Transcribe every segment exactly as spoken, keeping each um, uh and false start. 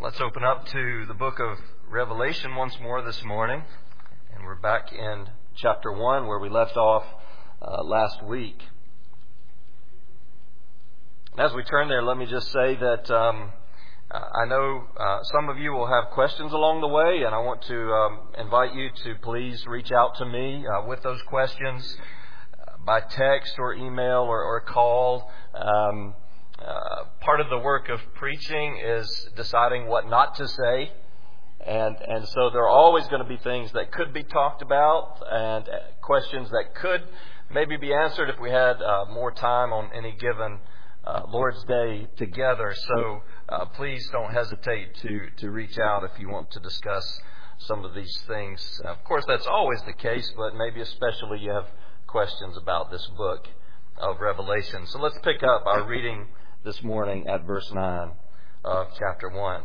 Let's open up to the book of Revelation once more this morning. And we're back in chapter one where we left off uh, last week. As we turn there, let me just say that um, I know uh, some of you will have questions along the way, and I want to um, invite you to please reach out to me uh, with those questions uh, by text or email or, or call. Um, Uh, part of the work of preaching is deciding what not to say. And and so there are always going to be things that could be talked about and questions that could maybe be answered if we had uh, more time on any given uh, Lord's Day together. So uh, please don't hesitate to, to reach out if you want to discuss some of these things. Of course, that's always the case, but maybe especially you have questions about this book of Revelation. So let's pick up our reading this morning at verse nine of chapter one.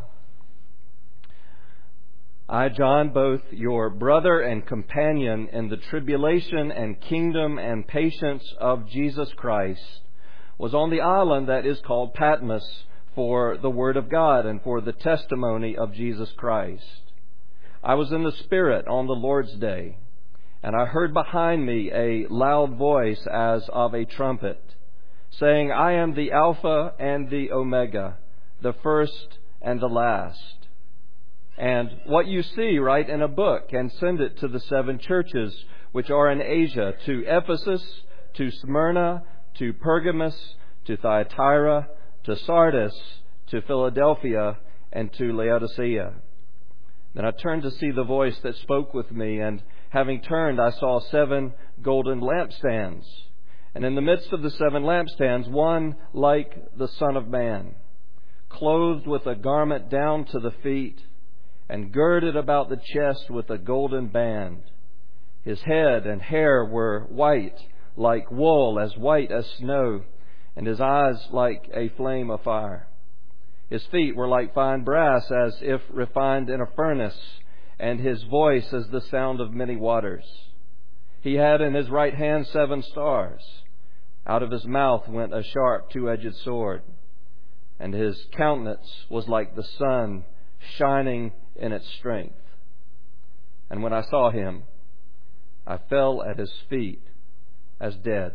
I, John, both your brother and companion in the tribulation and kingdom and patience of Jesus Christ, was on the island that is called Patmos for the word of God and for the testimony of Jesus Christ. I was in the Spirit on the Lord's day, and I heard behind me a loud voice as of a trumpet, saying, I am the Alpha and the Omega, the first and the last. And what you see, write in a book and send it to the seven churches which are in Asia, to Ephesus, to Smyrna, to Pergamos, to Thyatira, to Sardis, to Philadelphia, and to Laodicea. Then I turned to see the voice that spoke with me, and having turned, I saw seven golden lampstands. And in the midst of the seven lampstands, one like the Son of Man, clothed with a garment down to the feet, and girded about the chest with a golden band. His head and hair were white, like wool, as white as snow, and his eyes like a flame of fire. His feet were like fine brass, as if refined in a furnace, and his voice as the sound of many waters. He had in his right hand seven stars. Out of his mouth went a sharp two-edged sword, and his countenance was like the sun shining in its strength. And when I saw him, I fell at his feet as dead.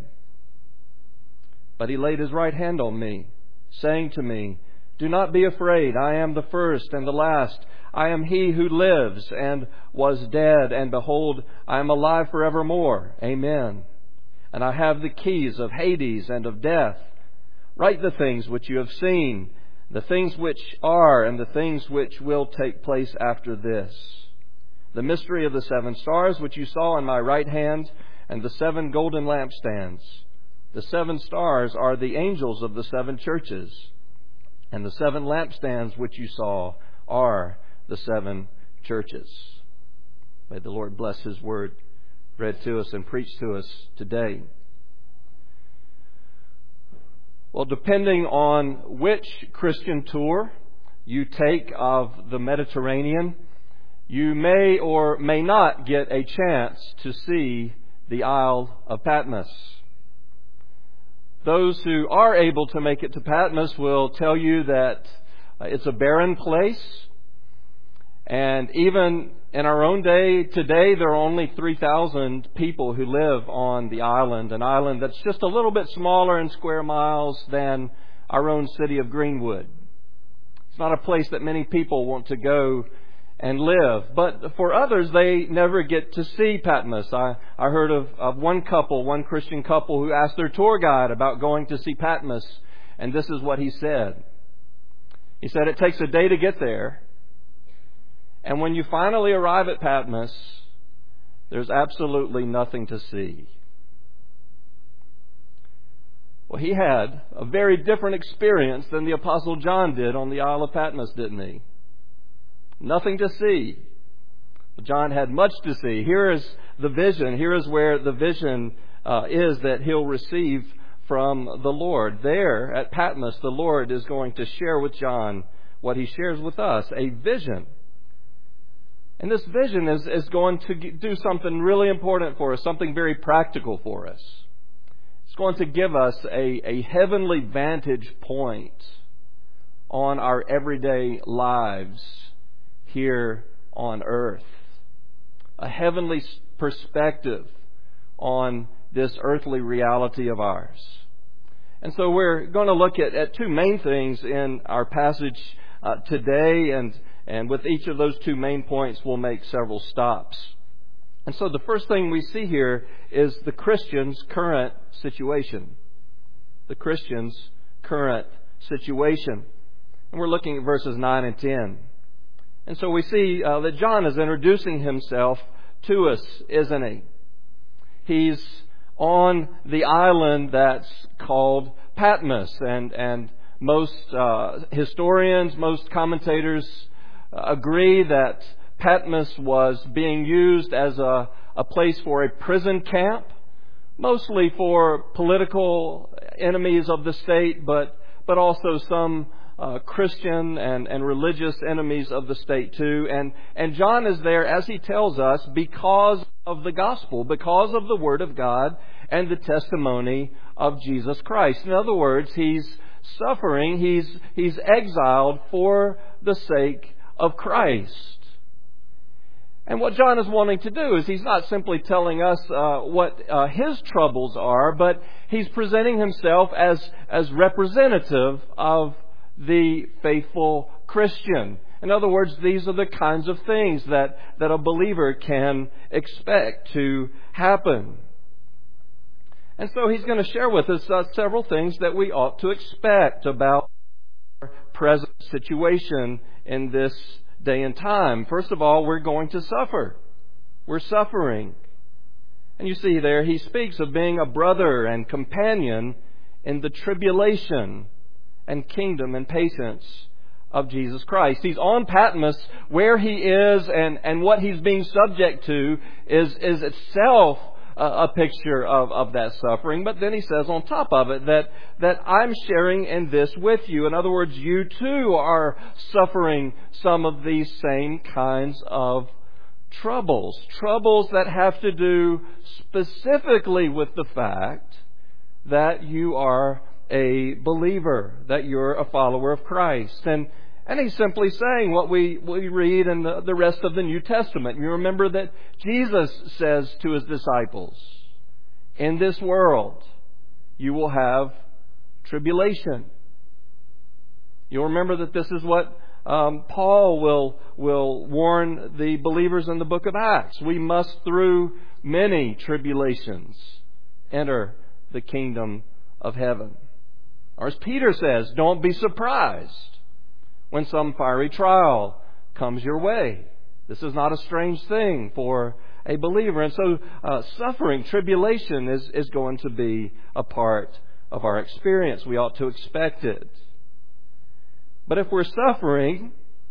But he laid his right hand on me, saying to me, Do not be afraid. I am the first and the last. I am he who lives and was dead, and behold, I am alive forevermore. Amen. And I have the keys of Hades and of death. Write the things which you have seen, the things which are, and the things which will take place after this. The mystery of the seven stars which you saw in my right hand, and the seven golden lampstands. The seven stars are the angels of the seven churches, and the seven lampstands which you saw are the seven churches. May the Lord bless His word read to us and preached to us today. Well, depending on which Christian tour you take of the Mediterranean, you may or may not get a chance to see the Isle of Patmos. Those who are able to make it to Patmos will tell you that it's a barren place. And even in our own day today, there are only three thousand people who live on the island, an island that's just a little bit smaller in square miles than our own city of Greenwood. It's not a place that many people want to go and live. But for others, they never get to see Patmos. I, I heard of, of one couple, one Christian couple, who asked their tour guide about going to see Patmos, and this is what he said. He said, it takes a day to get there. And when you finally arrive at Patmos, there's absolutely nothing to see. Well, he had a very different experience than the Apostle John did on the Isle of Patmos, didn't he? Nothing to see. John had much to see. Here is the vision. Here is where the vision uh, is that he'll receive from the Lord. There at Patmos, the Lord is going to share with John what He shares with us, a vision. And this vision is, is going to do something really important for us, something very practical for us. It's going to give us a, a heavenly vantage point on our everyday lives here on earth. A heavenly perspective on this earthly reality of ours. And so we're going to look at, at two main things in our passage uh, today, and, and with each of those two main points we'll make several stops. And so the first thing we see here is the Christian's current situation. The Christian's current situation. And we're looking at verses nine and ten. And so we see uh, that John is introducing himself to us, isn't he? He's on the island that's called Patmos, and, and most uh, historians, most commentators uh, agree that Patmos was being used as a, a place for a prison camp, mostly for political enemies of the state, but, but also some Uh, Christian and, and religious enemies of the state too. And, and John is there, as he tells us, because of the gospel, because of the Word of God and the testimony of Jesus Christ. In other words, he's suffering, he's, he's exiled for the sake of Christ. And what John is wanting to do is he's not simply telling us uh, what uh, his troubles are, but he's presenting himself as, as representative of the faithful Christian. In other words, these are the kinds of things that, that a believer can expect to happen. And so he's going to share with us uh, several things that we ought to expect about our present situation in this day and time. First of all, we're going to suffer. We're suffering. And you see there, he speaks of being a brother and companion in the tribulation and kingdom and patience of Jesus Christ. He's on Patmos. Where he is and, and what he's being subject to is, is itself a, a picture of, of that suffering. But then he says on top of it that, that I'm sharing in this with you. In other words, you too are suffering some of these same kinds of troubles. Troubles that have to do specifically with the fact that you are a believer, that you're a follower of Christ. And and he's simply saying what we, we read in the, the rest of the New Testament. You remember that Jesus says to his disciples, in this world you will have tribulation. You'll remember that this is what um, Paul will, will warn the believers in the book of Acts. We must through many tribulations enter the kingdom of heaven. Or as Peter says, don't be surprised when some fiery trial comes your way. This is not a strange thing for a believer. And so uh, suffering, tribulation is, is going to be a part of our experience. We ought to expect it. But if we're suffering,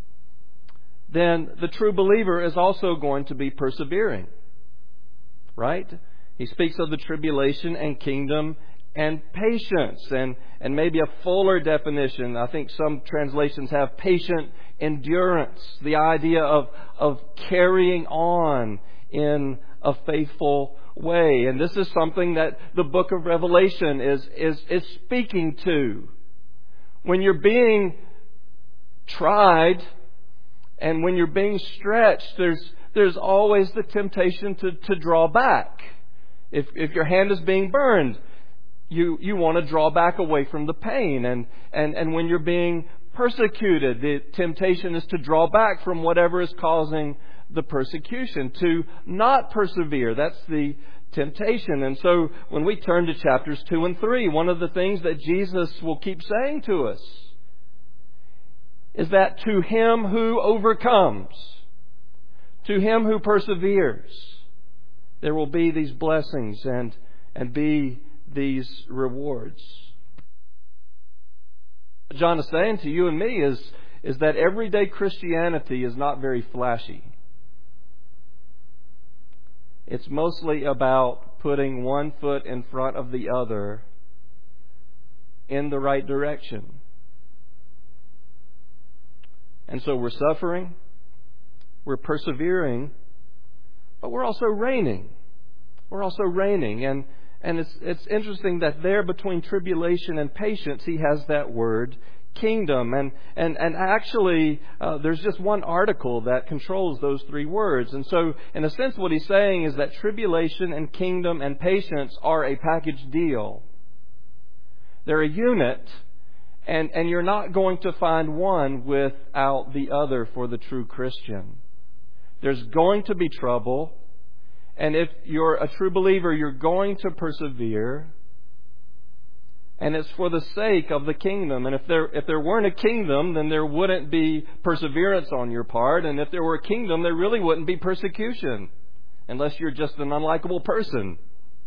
then the true believer is also going to be persevering. Right? He speaks of the tribulation and kingdom and patience, and, and maybe a fuller definition. I think some translations have patient endurance, the idea of, of carrying on in a faithful way. And this is something that the book of Revelation is, is, is speaking to. When you're being tried and when you're being stretched, there's, there's always the temptation to, to draw back. If, if your hand is being burned, You you want to draw back away from the pain. And, and, and when you're being persecuted, the temptation is to draw back from whatever is causing the persecution, to not persevere. That's the temptation. And so when we turn to chapters two and three, one of the things that Jesus will keep saying to us is that to him who overcomes, to him who perseveres, there will be these blessings and, and be these rewards. What John is saying to you and me is, is that everyday Christianity is not very flashy. It's mostly about putting one foot in front of the other in the right direction. And so we're suffering, we're persevering, but we're also reigning. We're also reigning. And And it's it's interesting that there between tribulation and patience, he has that word kingdom. And, and, and actually, uh, there's just one article that controls those three words. And so, in a sense, what he's saying is that tribulation and kingdom and patience are a package deal. They're a unit, and, and you're not going to find one without the other for the true Christian. There's going to be trouble, and if you're a true believer, you're going to persevere. And it's for the sake of the kingdom. And if there if there weren't a kingdom, then there wouldn't be perseverance on your part. And if there were a kingdom, there really wouldn't be persecution. Unless you're just an unlikable person.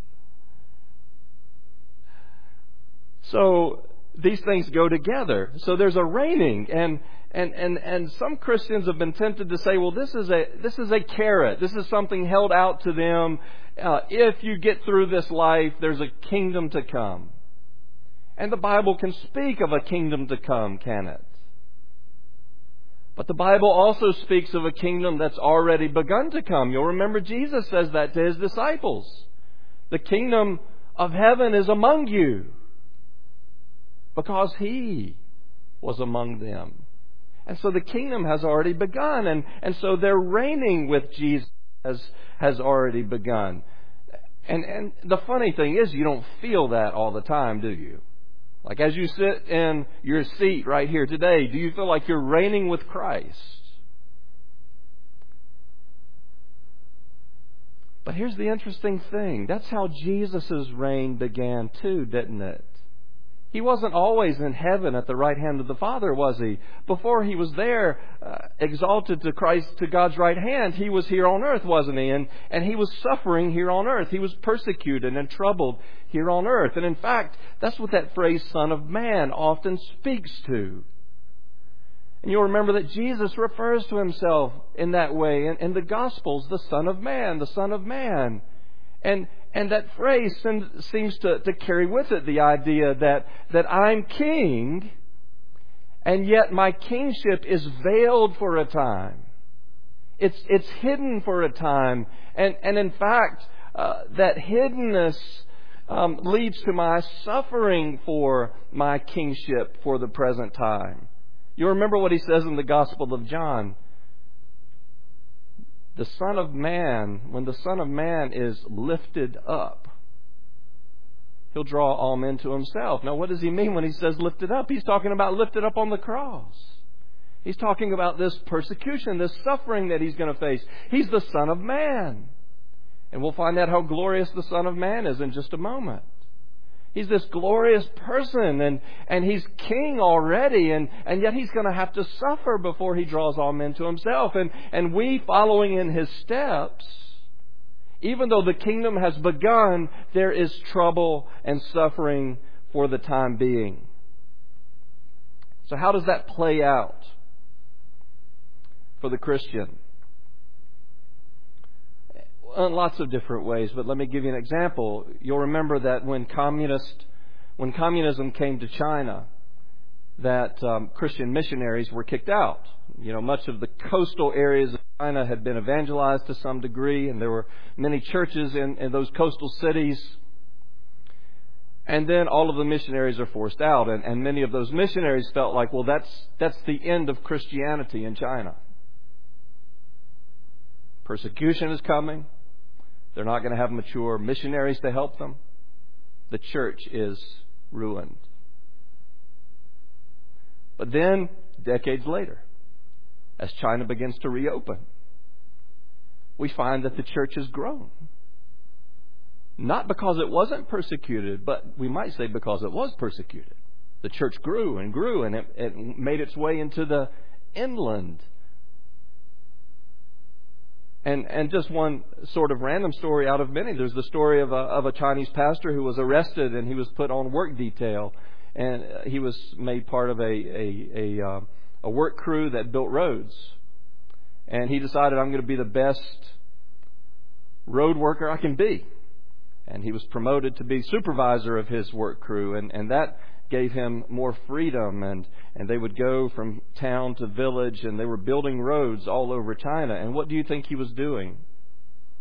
So these things go together. So there's a reigning. And and, and, and some Christians have been tempted to say, well, this is a this is a carrot. This is something held out to them. Uh, if you get through this life, there's a kingdom to come. And the Bible can speak of a kingdom to come, can it? But the Bible also speaks of a kingdom that's already begun to come. You'll remember Jesus says that to His disciples. The kingdom of heaven is among you, because He was among them. And so the kingdom has already begun. And, and so their reigning with Jesus has, has already begun. And, and the funny thing is, you don't feel that all the time, do you? Like as you sit in your seat right here today, do you feel like you're reigning with Christ? But here's the interesting thing. That's how Jesus' reign began too, didn't it? He wasn't always in heaven at the right hand of the Father, was He? Before He was there, uh, exalted to Christ, to God's right hand, He was here on earth, wasn't He? And, and He was suffering here on earth. He was persecuted and troubled here on earth. And in fact, that's what that phrase, Son of Man, often speaks to. And you'll remember that Jesus refers to Himself in that way in, in the Gospels, the Son of Man, the Son of Man. And and that phrase seems to, to carry with it the idea that, that I'm king, and yet my kingship is veiled for a time. It's it's hidden for a time. And, and in fact, uh, that hiddenness um, leads to my suffering for my kingship for the present time. You remember what He says in the Gospel of John. The Son of Man, when the Son of Man is lifted up, He'll draw all men to Himself. Now, what does He mean when He says lifted up? He's talking about lifted up on the cross. He's talking about this persecution, this suffering that He's going to face. He's the Son of Man. And we'll find out how glorious the Son of Man is in just a moment. He's this glorious person, and, and He's king already, and, and yet He's going to have to suffer before He draws all men to Himself. And, and we, following in His steps, even though the kingdom has begun, there is trouble and suffering for the time being. So how does that play out for the Christian? In lots of different ways, but let me give you an example. You'll remember that when communist, when communism came to China, that um, Christian missionaries were kicked out. You know, much of the coastal areas of China had been evangelized to some degree, and there were many churches in, in those coastal cities. And then all of the missionaries are forced out, and, and many of those missionaries felt like, well, that's that's the end of Christianity in China. Persecution is coming. They're not going to have mature missionaries to help them. The church is ruined. But then, decades later, as China begins to reopen, we find that the church has grown. Not because it wasn't persecuted, but we might say because it was persecuted. The church grew and grew, and it, it made its way into the inland. And and just one sort of random story out of many. There's the story of a of a Chinese pastor who was arrested, and he was put on work detail, and he was made part of a a a, uh, a work crew that built roads. And he decided, I'm going to be the best road worker I can be. And he was promoted to be supervisor of his work crew, and, and that gave him more freedom, and, and they would go from town to village, and they were building roads all over China. And what do you think he was doing?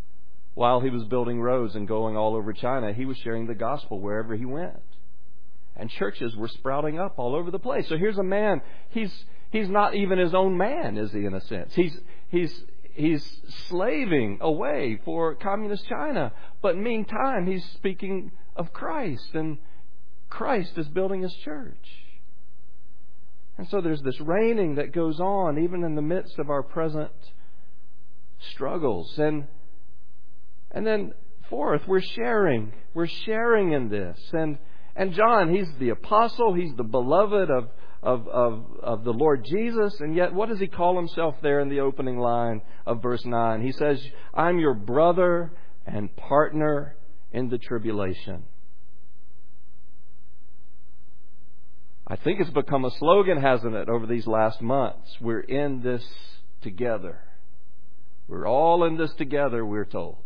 While he was building roads and going all over China, he was sharing the gospel wherever he went. And churches were sprouting up all over the place. So here's a man, he's he's not even his own man, is he, in a sense? He's he's he's slaving away for communist China. But meantime, he's speaking of Christ, and Christ is building His church. And so there's this reigning that goes on even in the midst of our present struggles. And and then fourth, we're sharing. We're sharing in this. And And John, he's the apostle, he's the beloved of, of, of, of the Lord Jesus, and yet what does he call himself there in the opening line of verse nine? He says, I'm your brother and partner in the tribulation. I think it's become a slogan, hasn't it, over these last months? We're in this together. We're all in this together, we're told.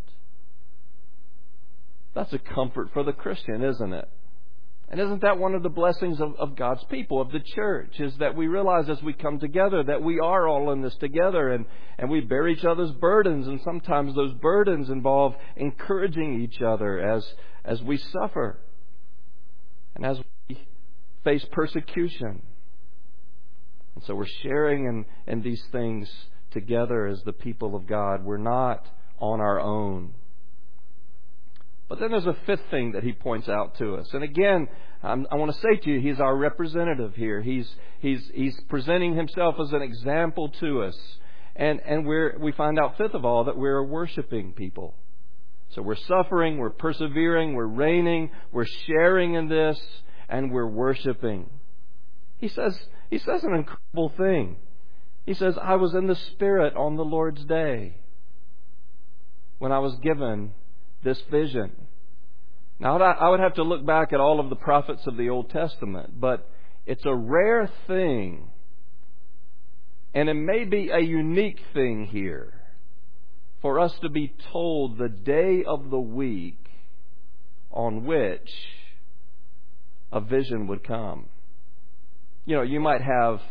That's a comfort for the Christian, isn't it? And isn't that one of the blessings of, of God's people, of the church, is that we realize as we come together that we are all in this together, and, and we bear each other's burdens, and sometimes those burdens involve encouraging each other as, as we suffer and as we face persecution. And so we're sharing in, in these things together as the people of God. We're not on our own. But then there's a fifth thing that he points out to us. And again, I'm, I want to say to you, he's our representative here. He's he's he's presenting himself as an example to us. And and we're we find out, fifth of all, that we're a worshiping people. So we're suffering, we're persevering, we're reigning, we're sharing in this, and we're worshiping. He says he says an incredible thing. He says, I was in the Spirit on the Lord's day when I was given this vision. Now, I would have to look back at all of the prophets of the Old Testament, but it's a rare thing, and it may be a unique thing here, for us to be told the day of the week on which a vision would come. You know, you might have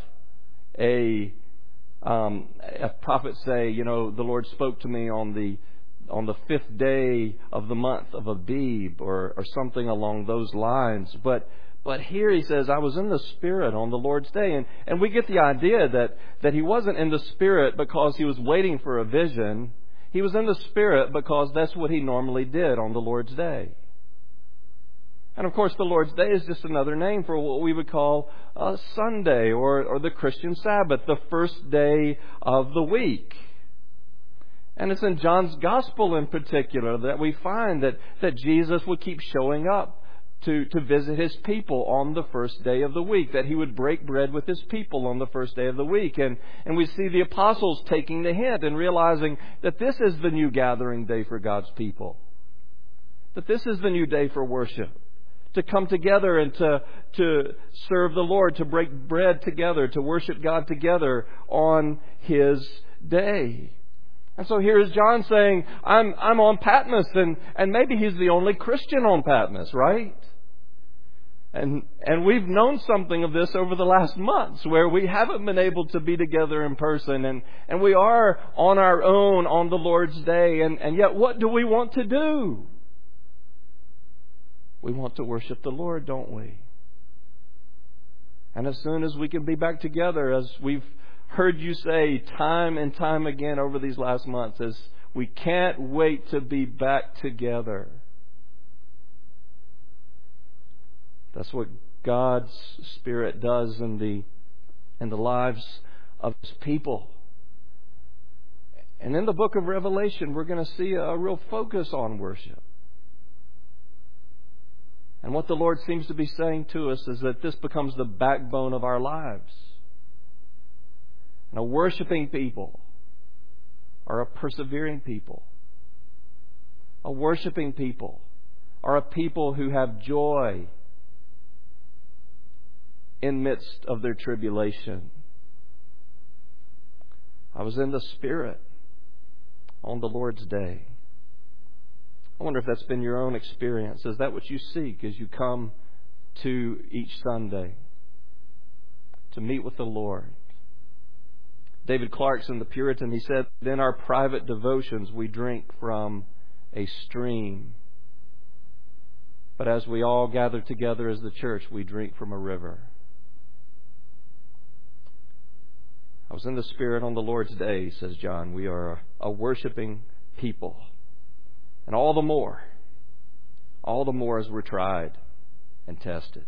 a um, a prophet say, you know, the Lord spoke to me on the on the fifth day of the month of Abib, or, or something along those lines. But but here he says, I was in the Spirit on the Lord's day. And, and we get the idea that, that he wasn't in the Spirit because he was waiting for a vision. He was in the Spirit because that's what he normally did on the Lord's day. And of course, the Lord's Day is just another name for what we would call a Sunday, or, or the Christian Sabbath, the first day of the week. And it's in John's Gospel in particular that we find that, that Jesus would keep showing up to, to visit His people on the first day of the week, that He would break bread with His people on the first day of the week. And, and we see the apostles taking the hint and realizing that this is the new gathering day for God's people, that this is the new day for worship, to come together and to, to serve the Lord, to break bread together, to worship God together on His day. And so here is John saying, I'm I'm on Patmos, and, and maybe he's the only Christian on Patmos, right? And and we've known something of this over the last months, where we haven't been able to be together in person, and, and we are on our own on the Lord's day, and, and yet what do we want to do? We want to worship the Lord, don't we? And as soon as we can be back together, as we've heard you say time and time again over these last months, is we can't wait to be back together. That's what God's Spirit does in the in the lives of His people. And in the book of Revelation, we're going to see a real focus on worship. And what the Lord seems to be saying to us is that this becomes the backbone of our lives. And a worshiping people are a persevering people. A worshiping people are a people who have joy in midst of their tribulation. I was in the Spirit on the Lord's day. I wonder if that's been your own experience. Is that what you seek as you come to each Sunday to meet with the Lord? David Clarkson, the Puritan, he said, in our private devotions we drink from a stream. But as we all gather together as the church, we drink from a river. I was in the Spirit on the Lord's day, says John. We are a worshiping people. And all the more, all the more as we're tried and tested.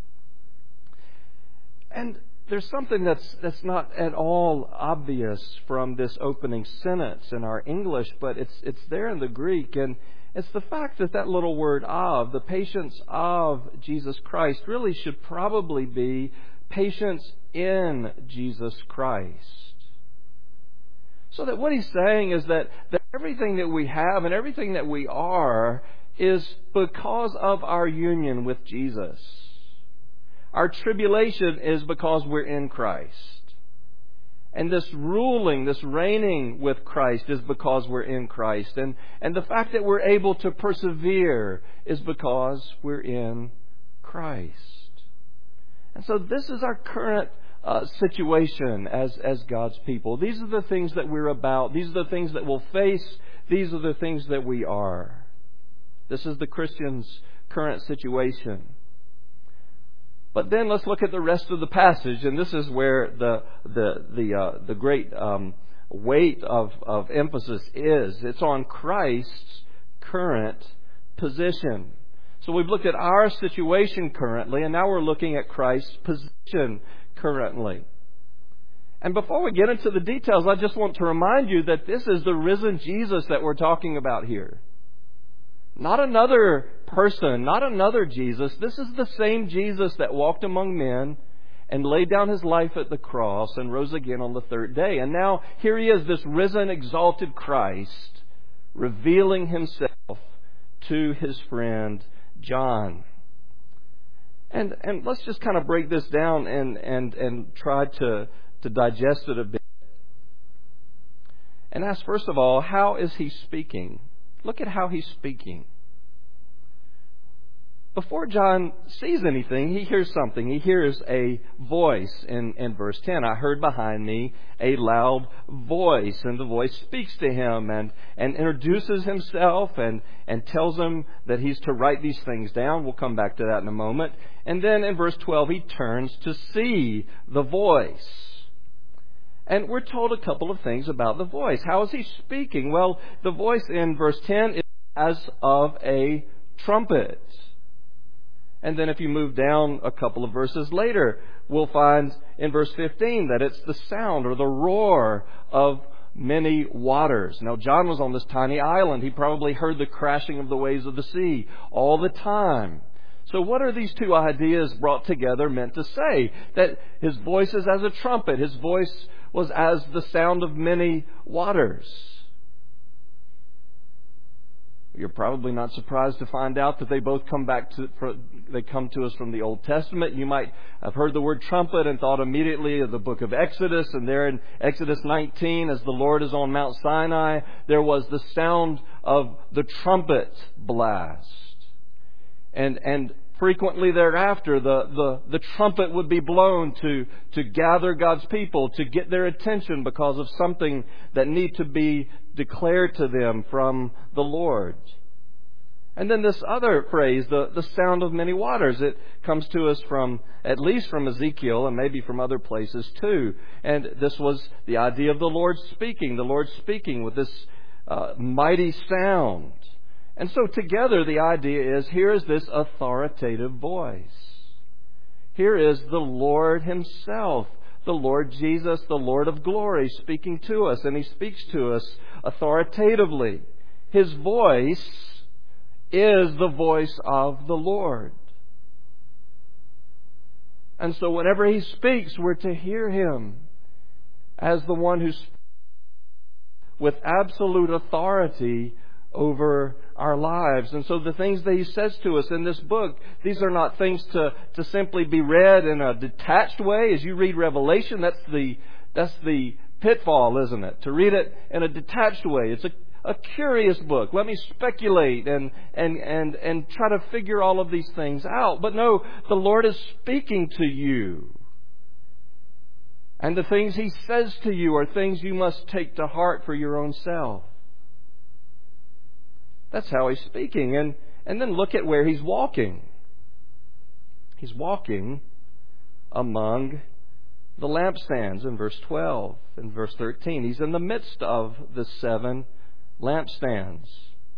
And there's something that's that's not at all obvious from this opening sentence in our English, but it's it's there in the Greek, and it's the fact that that little word of, the patience of Jesus Christ, really should probably be patience in Jesus Christ. So that what he's saying is that, that everything that we have and everything that we are is because of our union with Jesus. Our tribulation is because we're in Christ. And this ruling, this reigning with Christ is because we're in Christ. And, and the fact that we're able to persevere is because we're in Christ. And so this is our current uh, situation as, as God's people. These are the things that we're about. These are the things that we'll face. These are the things that we are. This is the Christian's current situation. But then let's look at the rest of the passage, and this is where the the the uh, the great um, weight of, of emphasis is. It's on Christ's current position. So we've looked at our situation currently, and now we're looking at Christ's position currently. And before we get into the details, I just want to remind you that this is the risen Jesus that we're talking about here. Not another person, not another Jesus. This is the same Jesus that walked among men and laid down His life at the cross and rose again on the third day. And now here He is, this risen, exalted Christ, revealing Himself to His friend John. And and let's just kind of break this down and, and, and try to, to digest it a bit. And ask, first of all, how is He speaking? Look at how He's speaking. Before John sees anything, he hears something. He hears a voice in, in verse ten. I heard behind me a loud voice, and the voice speaks to him and, and introduces himself and, and tells him that he's to write these things down. We'll come back to that in a moment. And then in verse twelve, he turns to see the voice. And we're told a couple of things about the voice. How is he speaking? Well, the voice in verse ten is as of a trumpet. And then if you move down a couple of verses later, we'll find in verse fifteen that it's the sound or the roar of many waters. Now, John was on this tiny island. He probably heard the crashing of the waves of the sea all the time. So what are these two ideas brought together meant to say? That his voice is as a trumpet. His voice was as the sound of many waters. You're probably not surprised to find out that they both come back to, they come to us from the Old Testament. You might have heard the word trumpet and thought immediately of the book of Exodus. And there in Exodus nineteen, as the Lord is on Mount Sinai, there was the sound of the trumpet blast. And, and frequently thereafter, the, the, the trumpet would be blown to, to gather God's people, to get their attention because of something that need to be declared to them from the Lord. And then this other phrase, the, the sound of many waters, it comes to us from, at least from Ezekiel and maybe from other places too. And this was the idea of the Lord speaking, the Lord speaking with this uh, mighty sound. And so together the idea is, here is this authoritative voice. Here is the Lord Himself, the Lord Jesus, the Lord of glory, speaking to us. And He speaks to us authoritatively. His voice is the voice of the Lord. And so whenever He speaks, we're to hear Him as the one who speaks with absolute authority over our lives. And so the things that He says to us in this book, these are not things to, to simply be read in a detached way. As you read Revelation, that's the that's the pitfall, isn't it? To read it in a detached way. It's a, a curious book. Let me speculate and, and, and, and try to figure all of these things out. But no, the Lord is speaking to you. And the things He says to you are things you must take to heart for your own self. That's how He's speaking. And, And then look at where he's walking. He's walking among the lampstands in verse twelve and verse thirteen. He's in the midst of the seven lampstands.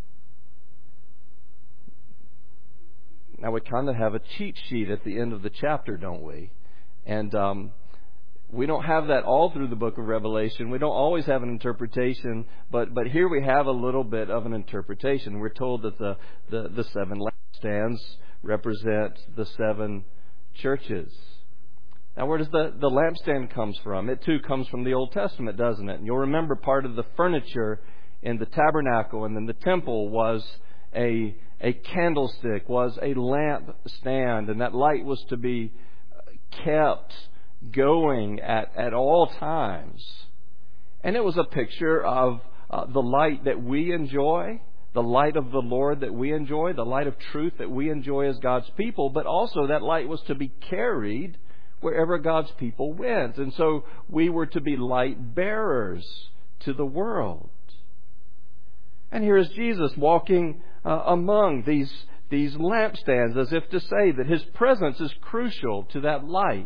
Now we kind of have a cheat sheet at the end of the chapter, don't we? And um, we don't have that all through the book of Revelation. We don't always have an interpretation, but but here we have a little bit of an interpretation. We're told that the, the, the seven lampstands represent the seven churches. Now, where does the, the lampstand comes from? It too comes from the Old Testament, doesn't it? And you'll remember part of the furniture in the tabernacle and in the temple was a a candlestick, was a lamp stand, and that light was to be kept going at, at all times. And it was a picture of uh, the light that we enjoy, the light of the Lord that we enjoy, the light of truth that we enjoy as God's people, but also that light was to be carried wherever God's people went. And so we were to be light bearers to the world. And here is Jesus walking uh, among these, these lampstands as if to say that His presence is crucial to that light.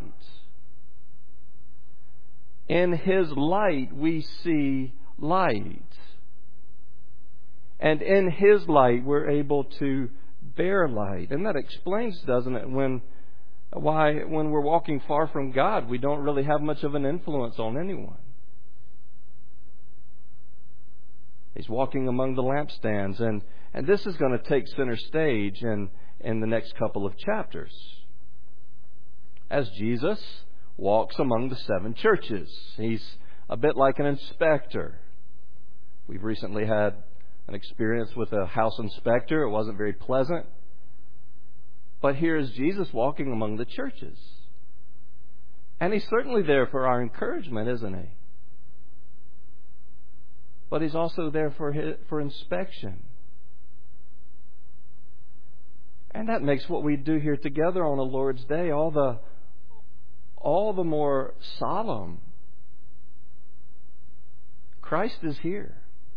In His light we see light. And in His light we're able to bear light. And that explains, doesn't it, when why when we're walking far from God we don't really have much of an influence on anyone. He's walking among the lampstands, and, and this is going to take center stage in, in the next couple of chapters. As Jesus walks among the seven churches. He's a bit like an inspector. We've recently had an experience with a house inspector. It wasn't very pleasant. But here is Jesus walking among the churches. And He's certainly there for our encouragement, isn't He? But He's also there for his, for inspection. And that makes what we do here together on the Lord's Day all the all the more solemn. Christ is here.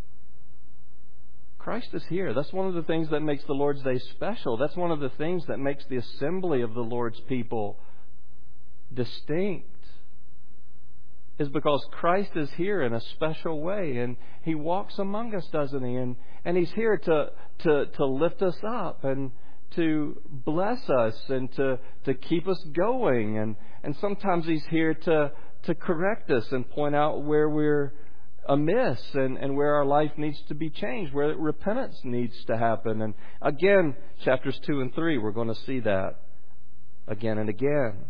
Christ is here. That's one of the things that makes the Lord's Day special. That's one of the things that makes the assembly of the Lord's people distinct. Is because Christ is here in a special way, and He walks among us, doesn't He? And and He's here to to to lift us up and to bless us and to to keep us going. And and sometimes He's here to to correct us and point out where we're amiss and, and where our life needs to be changed, where repentance needs to happen. And again, chapters two and three, we're going to see that again and again.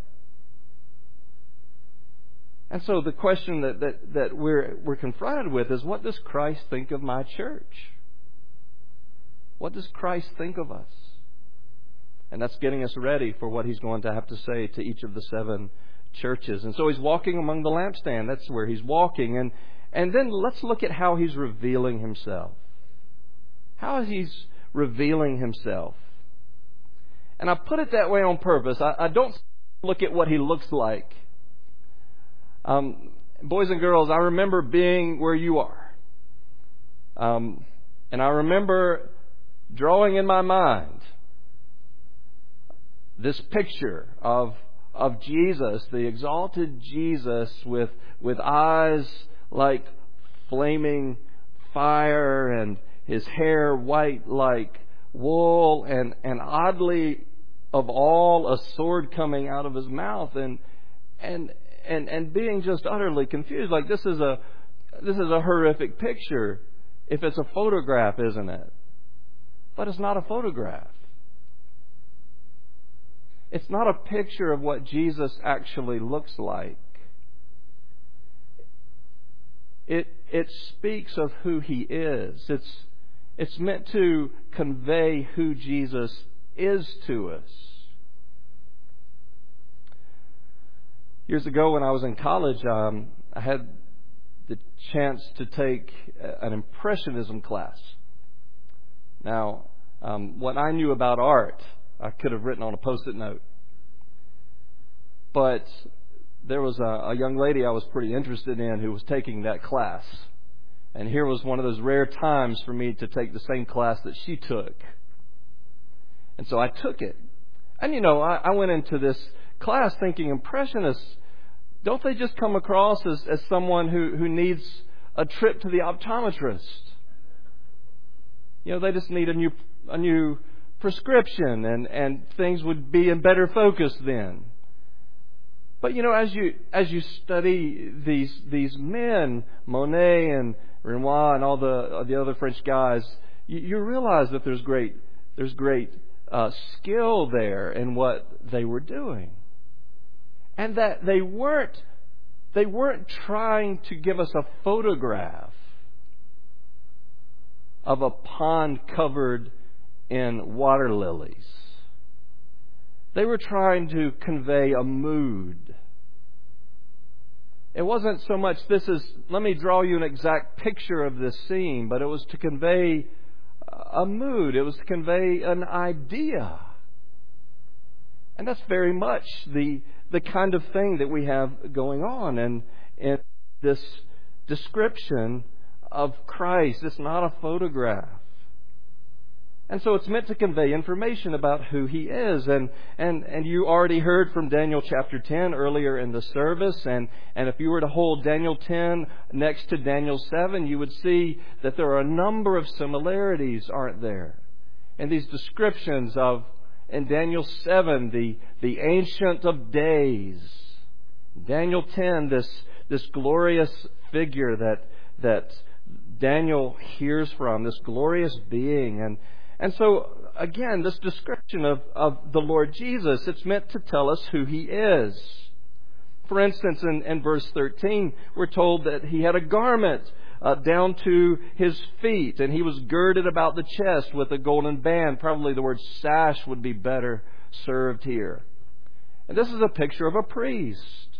And so the question that, that, that we're we're confronted with is, what does Christ think of my church? What does Christ think of us? And that's getting us ready for what He's going to have to say to each of the seven churches. And so He's walking among the lampstand. That's where He's walking. And, and then let's look at how He's revealing Himself. How is He's revealing Himself? And I put it that way on purpose. I, I don't look at what He looks like. Um, boys and girls, I remember being where you are. Um, and I remember drawing in my mind this picture of of Jesus, the exalted Jesus with with eyes like flaming fire and His hair white like wool, and, and oddly of all a sword coming out of His mouth, and and And and being just utterly confused, like this is a this is a horrific picture if it's a photograph, isn't it? But it's not a photograph. It's not a picture of what Jesus actually looks like. It it speaks of who He is. It's it's meant to convey who Jesus is to us. Years ago when I was in college, um, I had the chance to take an Impressionism class. Now, um, what I knew about art, I could have written on a Post-it note. But there was a, a young lady I was pretty interested in who was taking that class. And here was one of those rare times for me to take the same class that she took. And so I took it. And, you know, I, I went into this class thinking Impressionists, don't they just come across as, as someone who, who needs a trip to the optometrist? You know, they just need a new a new prescription, and, and things would be in better focus then. But, you know, as you as you study these these men, Monet and Renoir and all the the other French guys, you, you realize that there's great there's great uh, skill there in what they were doing, and that they weren't they weren't trying to give us a photograph of a pond covered in water lilies. They were trying to convey a mood. It wasn't so much, this is, let me draw you an exact picture of this scene, but it was to convey a mood. It was to convey an idea. And that's very much the the kind of thing that we have going on. And in this description of Christ, it's not a photograph. And so it's meant to convey information about who He is. And, and, and you already heard from Daniel chapter ten earlier in the service. And, and if you were to hold Daniel ten next to Daniel seven, you would see that there are a number of similarities, aren't there? And these descriptions of, in Daniel seven, the, the Ancient of Days. Daniel ten, this, this glorious figure that, that Daniel hears from, this glorious being. And And so, again, this description of, of the Lord Jesus, it's meant to tell us who He is. For instance, in, in verse thirteen, we're told that He had a garment uh, down to His feet, and He was girded about the chest with a golden band. Probably the word sash would be better served here. And this is a picture of a priest.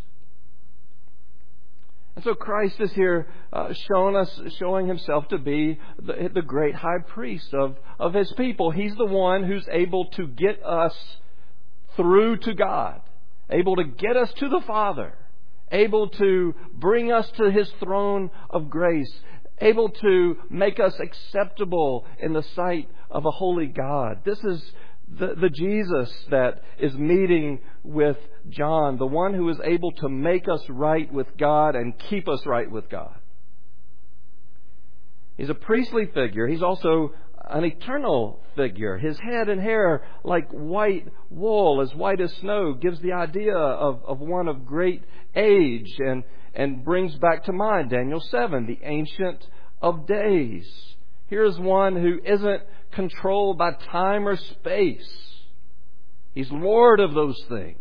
And so Christ is here uh, showing us, showing Himself to be the, the great high priest of, of His people. He's the one who's able to get us through to God, able to get us to the Father, able to bring us to His throne of grace, able to make us acceptable in the sight of a holy God. This is The, the Jesus that is meeting with John, the one who is able to make us right with God and keep us right with God. He's a priestly figure. He's also an eternal figure. His head and hair, like white wool, as white as snow, gives the idea of, of one of great age and, and brings back to mind Daniel seven, the Ancient of Days. Here's one who isn't controlled by time or space. He's Lord of those things.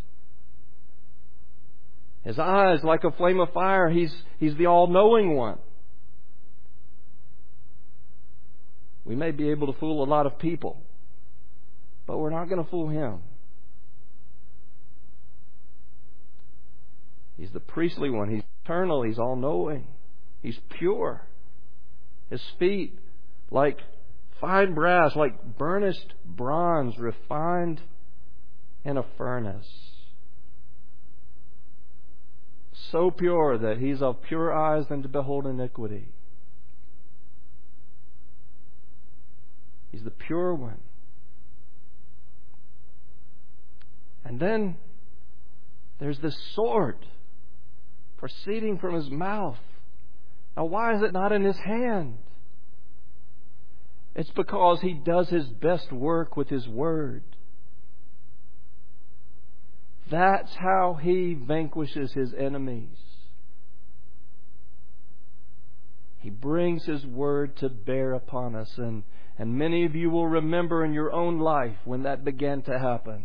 His eyes like a flame of fire. He's, he's the all-knowing one. We may be able to fool a lot of people, but we're not going to fool Him. He's the priestly one. He's eternal. He's all-knowing. He's pure. His feet like fine brass, like burnished bronze refined in a furnace. So pure that He's of pure eyes than to behold iniquity. He's the pure one. And then there's this sword proceeding from His mouth. Now, why is it not in His hand? It's because He does His best work with His Word. That's how He vanquishes His enemies. He brings His Word to bear upon us. And, and many of you will remember in your own life when that began to happen.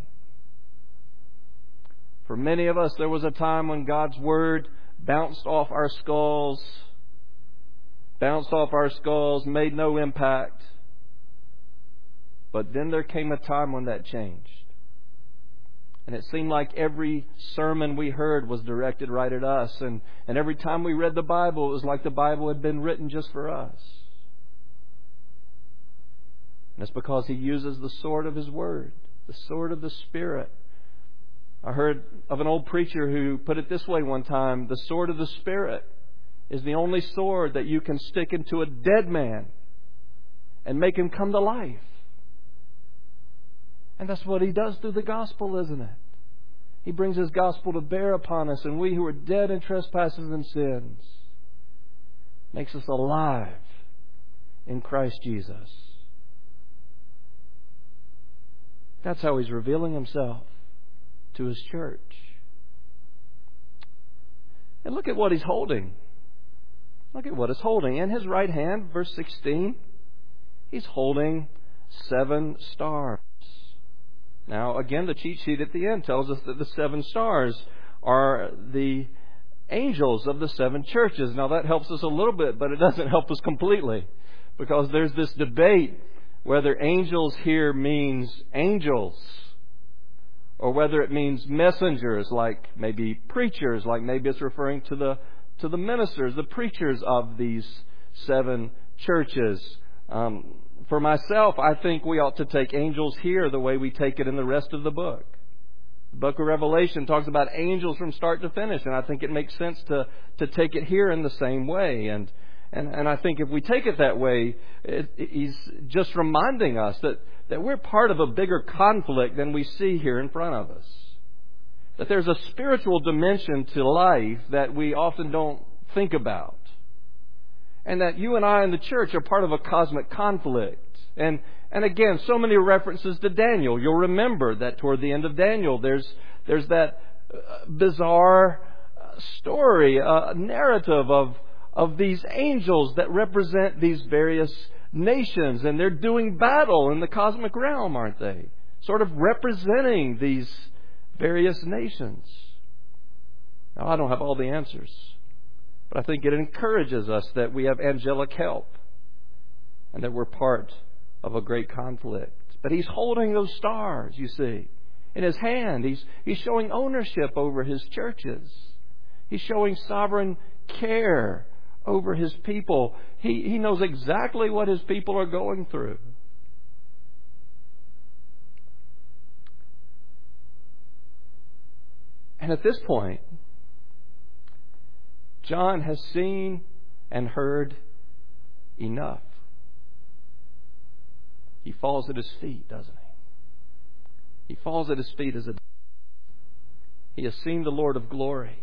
For many of us, there was a time when God's Word bounced off our skulls, bounced off our skulls, made no impact. But then there came a time when that changed. And it seemed like every sermon we heard was directed right at us. And, and every time we read the Bible, it was like the Bible had been written just for us. And it's because He uses the sword of His Word, the sword of the Spirit. I heard of an old preacher who put it this way one time: the sword of the Spirit is the only sword that you can stick into a dead man and make him come to life. And that's what He does through the gospel, isn't it? He brings His gospel to bear upon us, and we who are dead in trespasses and sins makes us alive in Christ Jesus. That's how He's revealing Himself to His church. And look at what He's holding. Look at what He's holding. In His right hand, verse sixteen, He's holding seven stars. Now, again, the cheat sheet at the end tells us that the seven stars are the angels of the seven churches. Now, that helps us a little bit, but it doesn't help us completely, because there's this debate whether angels here means angels, or whether it means messengers, like maybe preachers, like maybe it's referring to the to the ministers, the preachers of these seven churches. Um, for myself, I think we ought to take angels here the way we take it in the rest of the book. The book of Revelation talks about angels from start to finish, and I think it makes sense to, to take it here in the same way. And and, and I think if we take it that way, it, it, He's just reminding us that, that we're part of a bigger conflict than we see here in front of us. That there's a spiritual dimension to life that we often don't think about. And that you and I in the church are part of a cosmic conflict. And and again, so many references to Daniel. You'll remember that toward the end of Daniel, there's there's that bizarre story, a narrative of of these angels that represent these various nations, and they're doing battle in the cosmic realm, aren't they? Sort of representing these various nations. Now, I don't have all the answers, but I think it encourages us that we have angelic help and that we're part of a great conflict. But He's holding those stars, you see, in His hand. He's, he's showing ownership over His churches. He's showing sovereign care over His people. He, he knows exactly what His people are going through. And at this point, John has seen and heard enough. He falls at His feet, doesn't he? He falls at His feet as a... He has seen the Lord of glory.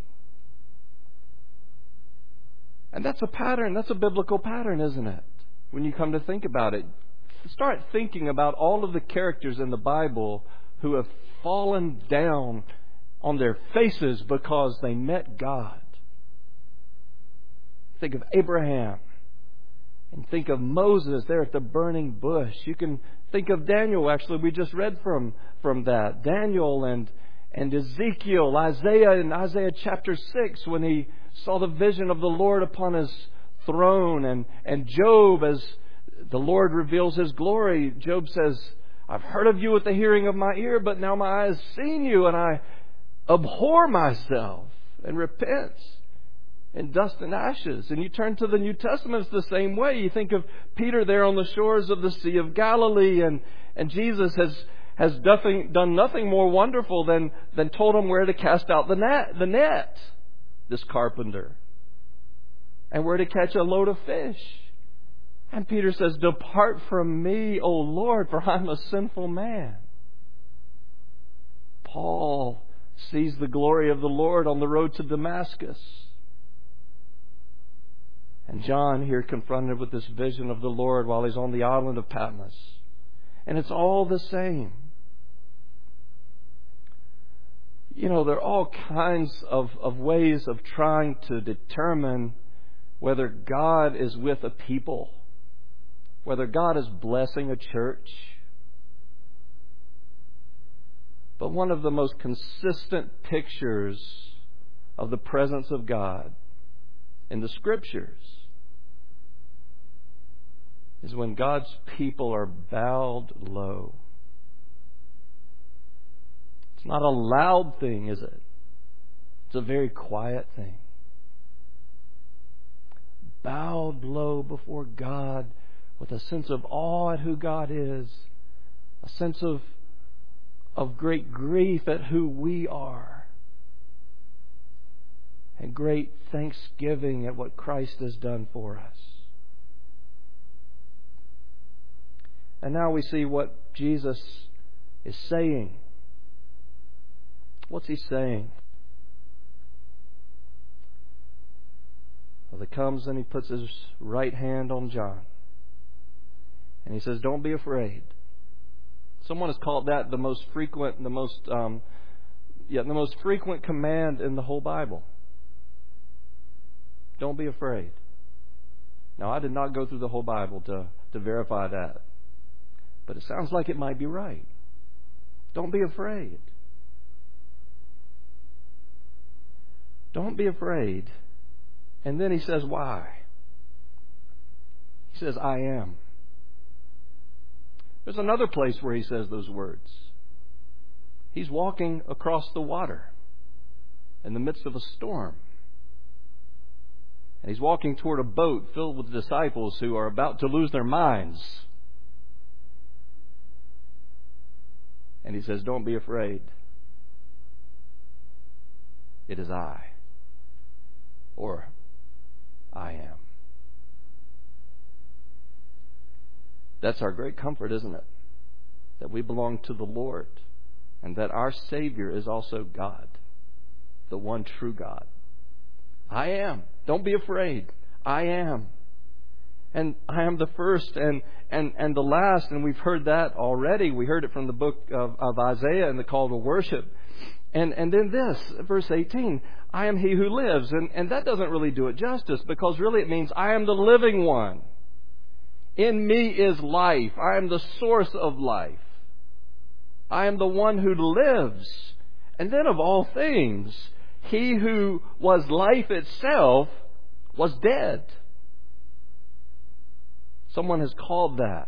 And that's a pattern, that's a biblical pattern, isn't it? When you come to think about it. Start thinking about all of the characters in the Bible who have fallen down on their faces because they met God. Think of Abraham. And think of Moses there at the burning bush. You can think of Daniel, actually, we just read from, from that. Daniel and, and Ezekiel, Isaiah in Isaiah chapter six, when he saw the vision of the Lord upon His throne. And, and Job, as the Lord reveals His glory, Job says, I've heard of you with the hearing of my ear, but now my eyes seen you, and I abhor myself and repent in dust and ashes. And you turn to the New Testament, it's the same way. You think of Peter there on the shores of the Sea of Galilee, and, and Jesus has has nothing, done nothing more wonderful than, than told him where to cast out the net, the net, this carpenter, and where to catch a load of fish. And Peter says, depart from me, O Lord, for I'm a sinful man. Paul sees the glory of the Lord on the road to Damascus. And John here confronted with this vision of the Lord while he's on the island of Patmos. And it's all the same. You know, there are all kinds of, of ways of trying to determine whether God is with a people, whether God is blessing a church. But one of the most consistent pictures of the presence of God in the Scriptures is when God's people are bowed low. It's not a loud thing, is it? It's a very quiet thing. Bowed low before God with a sense of awe at who God is, a sense of, of great grief at who we are, and great thanksgiving at what Christ has done for us. And now we see what Jesus is saying. What's he saying? Well, he comes and he puts his right hand on John. And he says, don't be afraid. Someone has called that the most frequent, the most, um, yeah, the most frequent command in the whole Bible. Don't be afraid. Now, I did not go through the whole Bible to, to verify that. But it sounds like it might be right. Don't be afraid. Don't be afraid. And then he says, why? He says, I am. There's another place where he says those words. He's walking across the water in the midst of a storm. And he's walking toward a boat filled with disciples who are about to lose their minds. And he says, don't be afraid. It is I. Or, I am. That's our great comfort, isn't it? That we belong to the Lord. And that our Savior is also God. The one true God. I am. Don't be afraid. I am. And I am the first and, and, and the last. And we've heard that already. We heard it from the book of, of Isaiah in the call to worship. And, and then this, verse eighteen. I am he who lives. And, and that doesn't really do it justice, because really it means I am the living one. In me is life. I am the source of life. I am the one who lives. And then of all things, he who was life itself was dead. Someone has called that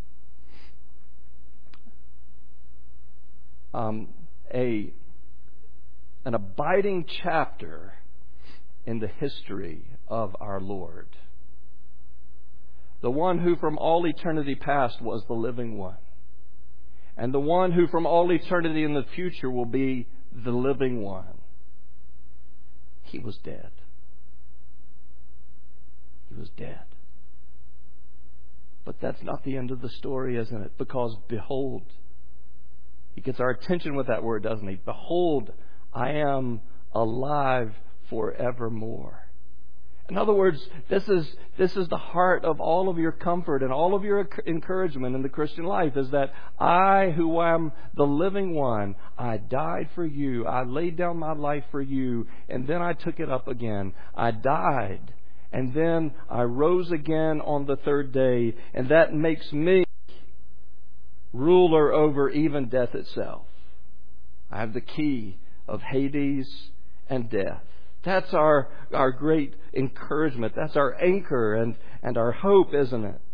um, a an abiding chapter in the history of our Lord. The one who from all eternity past was the living one. And the one who from all eternity in the future will be the living one. He was dead. He was dead. But that's not the end of the story, isn't it? Because behold, he gets our attention with that word, doesn't he? Behold, I am alive forevermore. In other words, this is this is the heart of all of your comfort and all of your encouragement in the Christian life, is that I, who am the living one, I died for you. I laid down my life for you, and then I took it up again. I died, and then I rose again on the third day, and that makes me ruler over even death itself. I have the key of Hades and death. That's our, our great encouragement. That's our anchor and, and our hope, isn't it?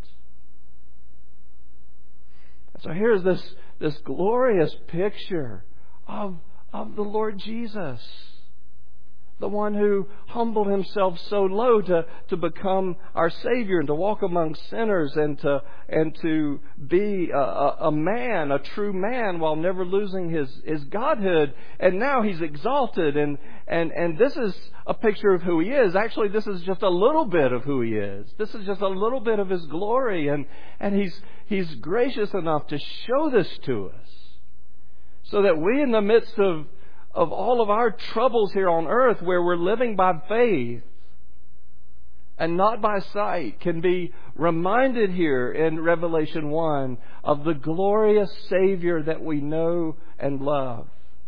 So here's this, this glorious picture of, of the Lord Jesus. The one who humbled himself so low to, to become our Savior and to walk among sinners and to and to be a, a, a man, a true man, while never losing his, his godhood. And now he's exalted, and, and, and this is a picture of who he is. Actually, this is just a little bit of who he is. This is just a little bit of his glory, and, and he's he's gracious enough to show this to us, so that we, in the midst of of all of our troubles here on earth, where we're living by faith and not by sight, can be reminded here in Revelation one of the glorious Savior that we know and love.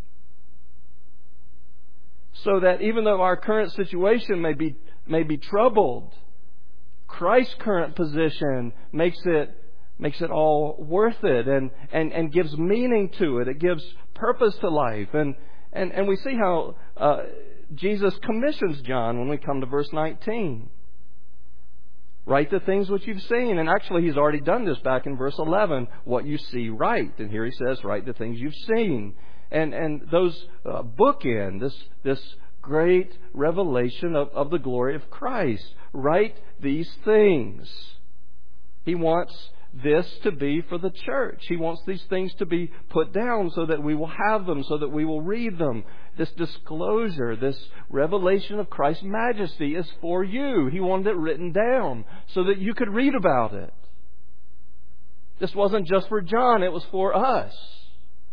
So that even though our current situation may be may be troubled, Christ's current position makes it makes it all worth it, and, and, and gives meaning to it. It gives purpose to life. And And, and we see how uh, Jesus commissions John when we come to verse nineteen. Write the things which you've seen. And actually, he's already done this back in verse eleven. What you see, write. And here he says, write the things you've seen. And and those uh, bookend this this great revelation of, of the glory of Christ. Write these things. He wants this to be for the church. He wants these things to be put down so that we will have them, so that we will read them. This disclosure, this revelation of Christ's majesty is for you. He wanted it written down so that you could read about it. This wasn't just for John, it was for us.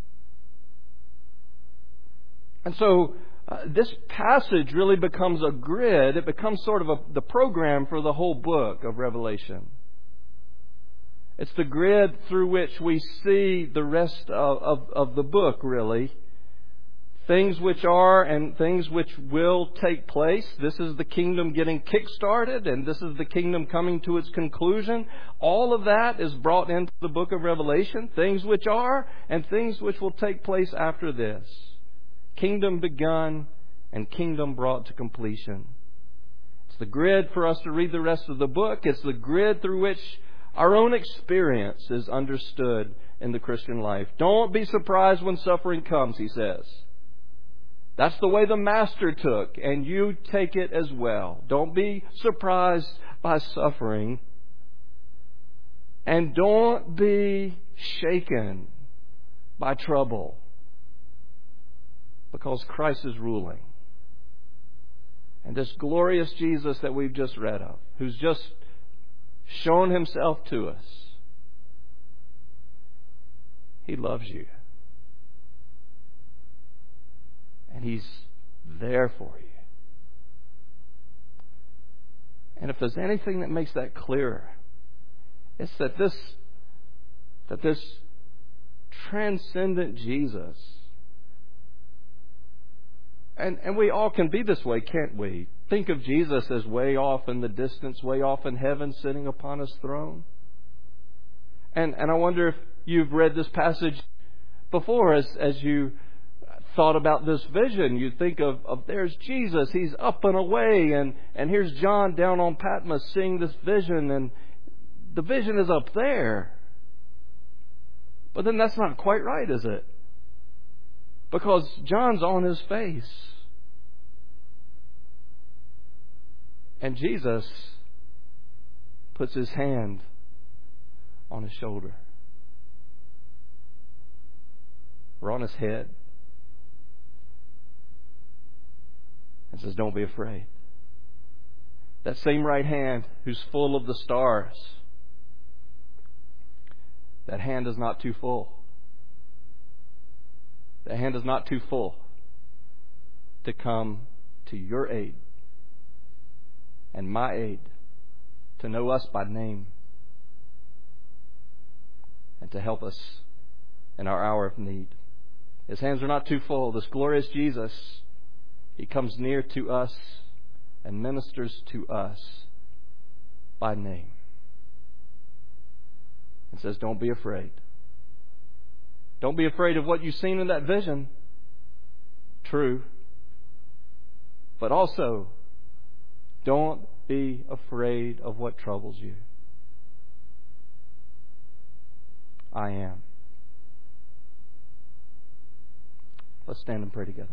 And so uh, this passage really becomes a grid. It becomes sort of a, the program for the whole book of Revelation. It's the grid through which we see the rest of, of, of the book, really. Things which are and things which will take place. This is the kingdom getting kick-started, and this is the kingdom coming to its conclusion. All of that is brought into the book of Revelation. Things which are and things which will take place after this. Kingdom begun and kingdom brought to completion. It's the grid for us to read the rest of the book. It's the grid through which our own experience is understood in the Christian life. Don't be surprised when suffering comes, he says. That's the way the Master took, and you take it as well. Don't be surprised by suffering. And don't be shaken by trouble, because Christ is ruling. And this glorious Jesus that we've just read of, who's just shown Himself to us, He loves you. And He's there for you. And if there's anything that makes that clearer, it's that this that this transcendent Jesus, and, and we all can be this way, can't we? Think of Jesus as way off in the distance, way off in heaven, sitting upon His throne. And and I wonder if you've read this passage before as, as you thought about this vision. You think of, of there's Jesus, He's up and away, and, and here's John down on Patmos seeing this vision, and the vision is up there. But then that's not quite right, is it? Because John's on his face. And Jesus puts His hand on his shoulder, or on his head, and says, don't be afraid. That same right hand who's full of the stars, that hand is not too full. That hand is not too full to come to your aid and my aid, to know us by name and to help us in our hour of need. His hands are not too full. This glorious Jesus, He comes near to us and ministers to us by name and says, don't be afraid. Don't be afraid of what you've seen in that vision. True. But also, don't be afraid of what troubles you. I am. Let's stand and pray together.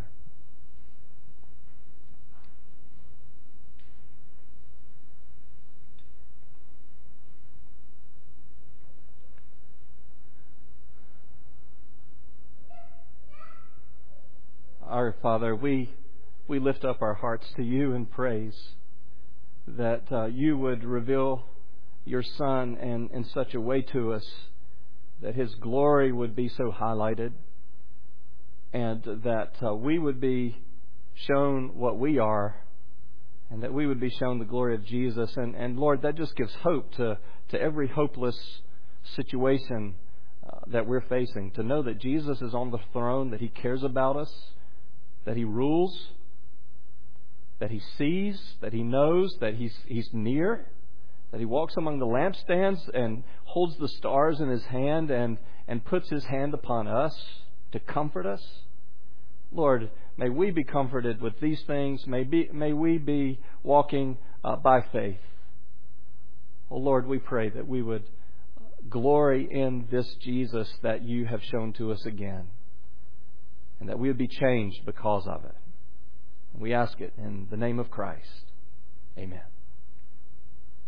Our Father, we we lift up our hearts to You in praise that uh, You would reveal Your Son in, in such a way to us that His glory would be so highlighted, and that uh, we would be shown what we are, and that we would be shown the glory of Jesus. And, and Lord, that just gives hope to, to every hopeless situation uh, that we're facing, to know that Jesus is on the throne, that He cares about us, that He rules, that He sees, that He knows, that He's He's near, that He walks among the lampstands and holds the stars in His hand and, and puts His hand upon us to comfort us. Lord, may we be comforted with these things. May, be, may we be walking uh, by faith. Oh Lord, we pray that we would glory in this Jesus that You have shown to us again, and that we would be changed because of it. We ask it in the name of Christ. Amen.